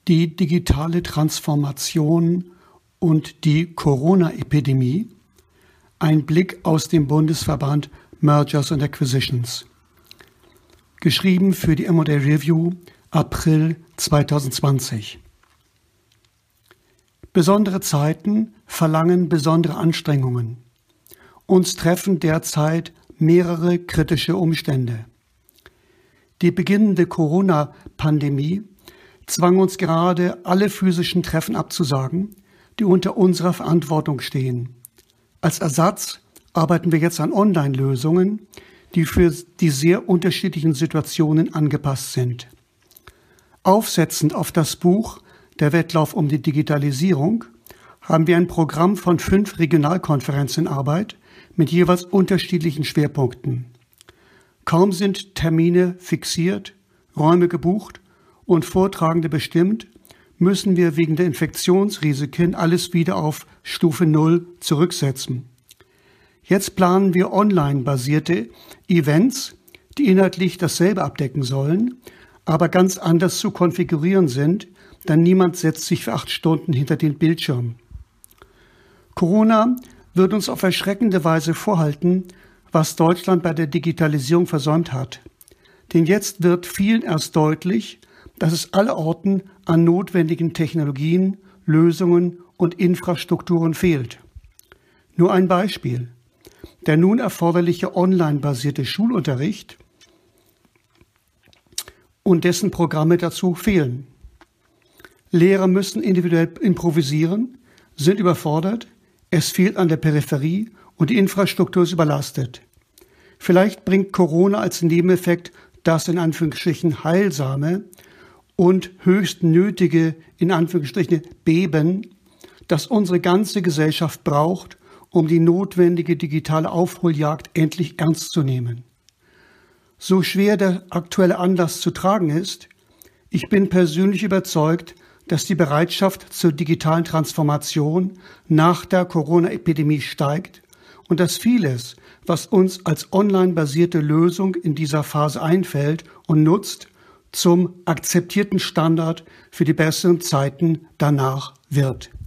die digitale Transformation und die Corona-Epidemie, ein Blick aus dem Bundesverband Mergers and Acquisitions. Geschrieben für die M&A Review, April 2020. Besondere Zeiten verlangen besondere Anstrengungen. Uns treffen derzeit mehrere kritische Umstände. Die beginnende Corona-Pandemie zwang uns gerade, alle physischen Treffen abzusagen, die unter unserer Verantwortung stehen. Als Ersatz arbeiten wir jetzt an Online-Lösungen, die für die sehr unterschiedlichen Situationen angepasst sind. Aufsetzend auf das Buch Der Wettlauf um die Digitalisierung haben wir ein Programm von 5 Regionalkonferenzen in Arbeit mit jeweils unterschiedlichen Schwerpunkten. Kaum sind Termine fixiert, Räume gebucht und Vortragende bestimmt, müssen wir wegen der Infektionsrisiken alles wieder auf Stufe 0 zurücksetzen. Jetzt planen wir online-basierte Events, die inhaltlich dasselbe abdecken sollen, aber ganz anders zu konfigurieren sind, denn niemand setzt sich für 8 Stunden hinter den Bildschirm. Corona wird uns auf erschreckende Weise vorhalten, was Deutschland bei der Digitalisierung versäumt hat. Denn jetzt wird vielen erst deutlich, dass es allerorten an notwendigen Technologien, Lösungen und Infrastrukturen fehlt. Nur ein Beispiel. Der nun erforderliche online-basierte Schulunterricht und dessen Programme dazu fehlen. Lehrer müssen individuell improvisieren, sind überfordert, es fehlt an der Peripherie und die Infrastruktur ist überlastet. Vielleicht bringt Corona als Nebeneffekt das in Anführungsstrichen heilsame und höchst nötige in Anführungsstrichen Beben, das unsere ganze Gesellschaft braucht, um die notwendige digitale Aufholjagd endlich ernst zu nehmen. So schwer der aktuelle Anlass zu tragen ist, ich bin persönlich überzeugt, dass die Bereitschaft zur digitalen Transformation nach der Corona-Epidemie steigt und dass vieles, was uns als online-basierte Lösung in dieser Phase einfällt und nutzt, zum akzeptierten Standard für die besseren Zeiten danach wird.